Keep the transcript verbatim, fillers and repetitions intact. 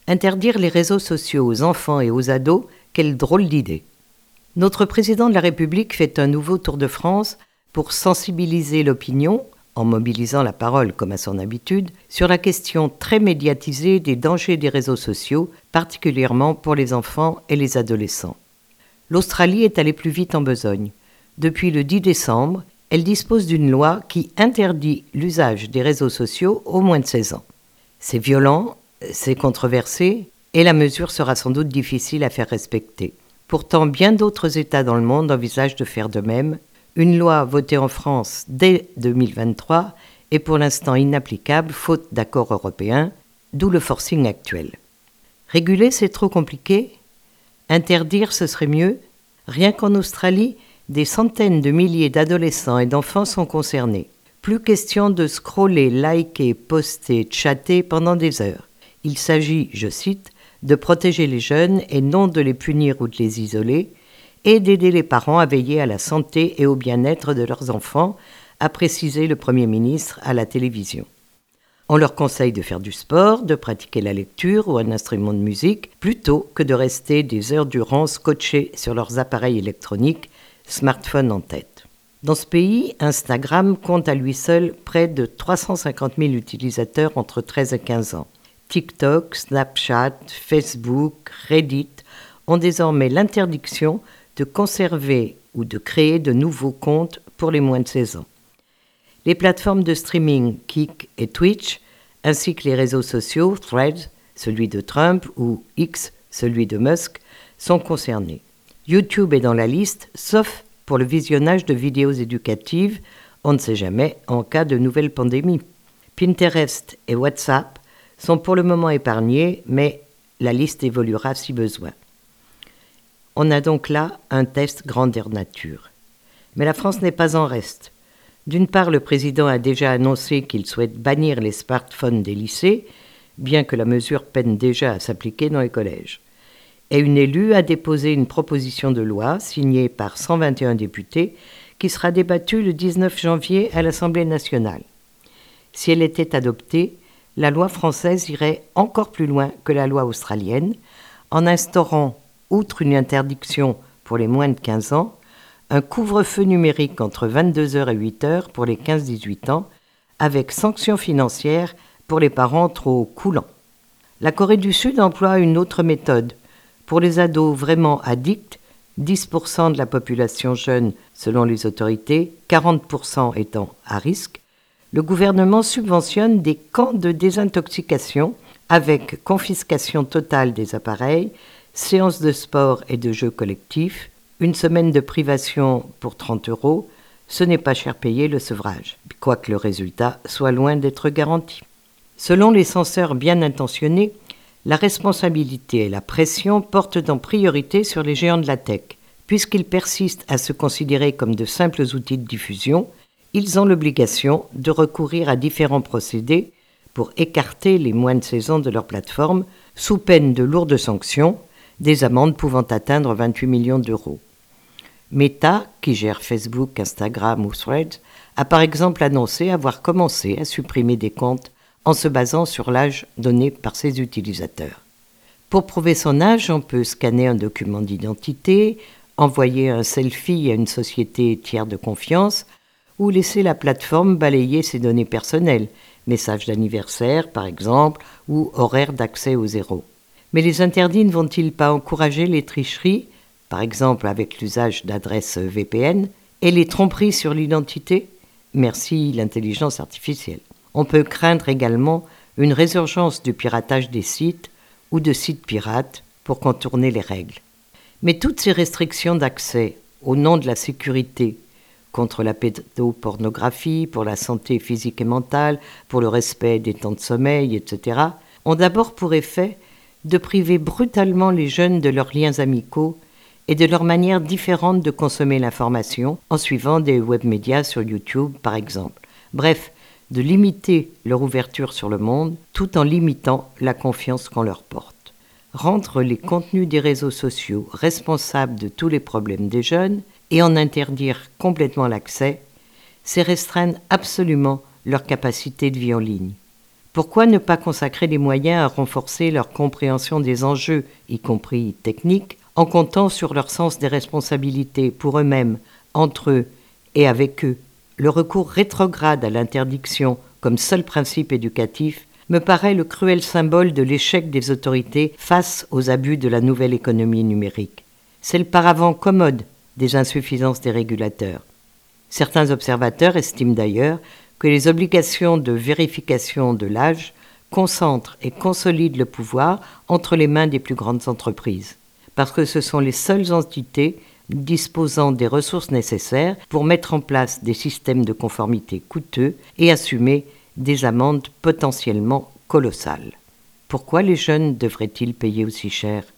Interdire les réseaux sociaux aux enfants et aux ados, quelle drôle d'idée. Notre président de la République fait un nouveau tour de France pour sensibiliser l'opinion, en mobilisant la parole comme à son habitude, sur la question très médiatisée des dangers des réseaux sociaux, particulièrement pour les enfants et les adolescents. L'Australie est allée plus vite en besogne. Depuis le dix décembre, elle dispose d'une loi qui interdit l'usage des réseaux sociaux aux moins de seize ans. C'est violent, c'est controversé, et la mesure sera sans doute difficile à faire respecter. Pourtant, bien d'autres États dans le monde envisagent de faire de même. Une loi votée en France dès deux mille vingt-trois est pour l'instant inapplicable, faute d'accord européen, d'où le forcing actuel. Réguler, c'est trop compliqué. Interdire, ce serait mieux. Rien qu'en Australie, des centaines de milliers d'adolescents et d'enfants sont concernés. Plus question de scroller, liker, poster, chatter pendant des heures. Il s'agit, je cite, de protéger les jeunes et non de les punir ou de les isoler, et d'aider les parents à veiller à la santé et au bien-être de leurs enfants, a précisé le Premier ministre à la télévision. On leur conseille de faire du sport, de pratiquer la lecture ou un instrument de musique, plutôt que de rester des heures durant scotchés sur leurs appareils électroniques, smartphones en tête. Dans ce pays, Instagram compte à lui seul près de trois cent cinquante mille utilisateurs entre treize et quinze ans. TikTok, Snapchat, Facebook, Reddit ont désormais l'interdiction de conserver ou de créer de nouveaux comptes pour les moins de seize ans. Les plateformes de streaming Kick et Twitch, ainsi que les réseaux sociaux Threads, celui de Trump, ou X, celui de Musk, sont concernés. YouTube est dans la liste, sauf pour le visionnage de vidéos éducatives, on ne sait jamais, en cas de nouvelle pandémie. Pinterest et WhatsApp sont pour le moment épargnés, mais la liste évoluera si besoin. On a donc là un test grandeur nature. Mais la France n'est pas en reste. D'une part, le président a déjà annoncé qu'il souhaite bannir les smartphones des lycées, bien que la mesure peine déjà à s'appliquer dans les collèges. Et une élue a déposé une proposition de loi signée par cent vingt et un députés qui sera débattue le dix-neuf janvier à l'Assemblée nationale. Si elle était adoptée, la loi française irait encore plus loin que la loi australienne en instaurant, outre une interdiction pour les moins de quinze ans, un couvre-feu numérique entre vingt-deux heures et huit heures pour les quinze à dix-huit ans, avec sanctions financières pour les parents trop coulants. La Corée du Sud emploie une autre méthode. Pour les ados vraiment addicts, dix pour cent de la population jeune selon les autorités, quarante pour cent étant à risque, le gouvernement subventionne des camps de désintoxication avec confiscation totale des appareils, séances de sport et de jeux collectifs, une semaine de privation pour trente euros, ce n'est pas cher payé le sevrage, quoique le résultat soit loin d'être garanti. Selon les censeurs bien intentionnés, la responsabilité et la pression portent en priorité sur les géants de la tech. Puisqu'ils persistent à se considérer comme de simples outils de diffusion, ils ont l'obligation de recourir à différents procédés pour écarter les moins de seize ans de leur plateforme, sous peine de lourdes sanctions, des amendes pouvant atteindre vingt-huit millions d'euros. Meta, qui gère Facebook, Instagram ou Threads, a par exemple annoncé avoir commencé à supprimer des comptes en se basant sur l'âge donné par ses utilisateurs. Pour prouver son âge, on peut scanner un document d'identité, envoyer un selfie à une société tiers de confiance ou laisser la plateforme balayer ses données personnelles, messages d'anniversaire par exemple, ou horaires d'accès au zéro. Mais les interdits ne vont-ils pas encourager les tricheries, par exemple avec l'usage d'adresses V P N, et les tromperies sur l'identité ? Merci l'intelligence artificielle. On peut craindre également une résurgence du piratage des sites ou de sites pirates pour contourner les règles. Mais toutes ces restrictions d'accès au nom de la sécurité, contre la pédopornographie, pour la santé physique et mentale, pour le respect des temps de sommeil, et cetera, ont d'abord pour effet de priver brutalement les jeunes de leurs liens amicaux et de leur manière différente de consommer l'information en suivant des webmédias sur YouTube, par exemple. Bref, de limiter leur ouverture sur le monde tout en limitant la confiance qu'on leur porte. Rendre les contenus des réseaux sociaux responsables de tous les problèmes des jeunes et en interdire complètement l'accès, c'est restreindre absolument leur capacité de vie en ligne. Pourquoi ne pas consacrer des moyens à renforcer leur compréhension des enjeux, y compris techniques, en comptant sur leur sens des responsabilités pour eux-mêmes, entre eux et avec eux? Le recours rétrograde à l'interdiction comme seul principe éducatif me paraît le cruel symbole de l'échec des autorités face aux abus de la nouvelle économie numérique. C'est le paravent commode des insuffisances des régulateurs. Certains observateurs estiment d'ailleurs que les obligations de vérification de l'âge concentrent et consolident le pouvoir entre les mains des plus grandes entreprises, parce que ce sont les seules entités disposant des ressources nécessaires pour mettre en place des systèmes de conformité coûteux et assumer des amendes potentiellement colossales. Pourquoi les jeunes devraient-ils payer aussi cher ?